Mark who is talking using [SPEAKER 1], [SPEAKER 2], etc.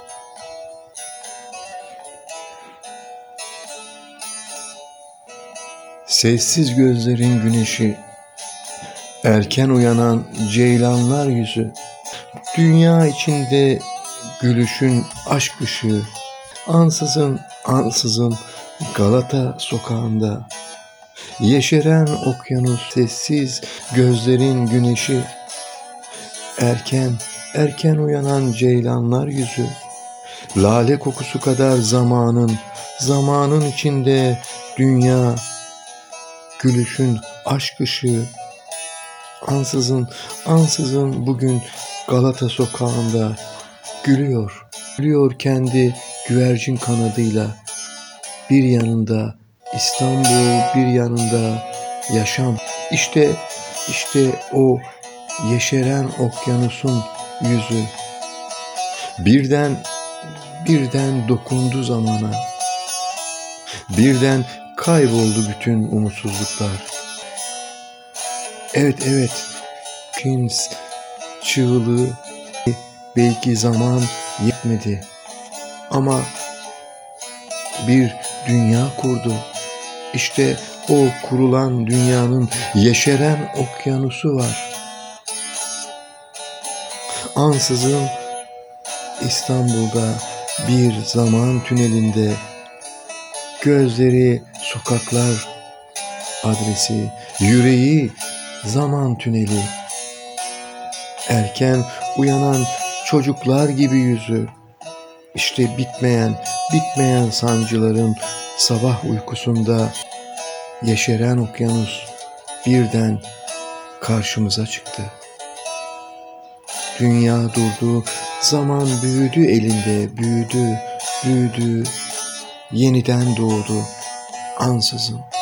[SPEAKER 1] Sessiz gözlerin güneşi, erken uyanan ceylanlar yüzü, dünya içinde gülüşün aşk ışığı, ansızın ansızın Galata sokağında, yeşeren okyanus, sessiz gözlerin güneşi, erken uyanan ceylanlar yüzü, lale kokusu kadar zamanın içinde dünya, gülüşün aşk ışığı, ansızın bugün Galata sokağında gülüyor kendi güvercin kanadıyla, bir yanında İstanbul, bir yanında yaşam. İşte o yeşeren okyanusun yüzü birden dokundu zamana, birden kayboldu bütün umutsuzluklar. Evet, Kings çığlığı, belki zaman yetmedi ama bir dünya kurdu. İşte o kurulan dünyanın yeşeren okyanusu var. Ansızın İstanbul'da bir zaman tünelinde, gözleri sokaklar adresi, yüreği zaman tüneli, erken uyanan çocuklar gibi yüzü, işte bitmeyen sancıların sabah uykusunda yeşeren okyanus birden karşımıza çıktı. Dünya durdu, zaman büyüdü elinde, büyüdü, yeniden doğdu ansızın.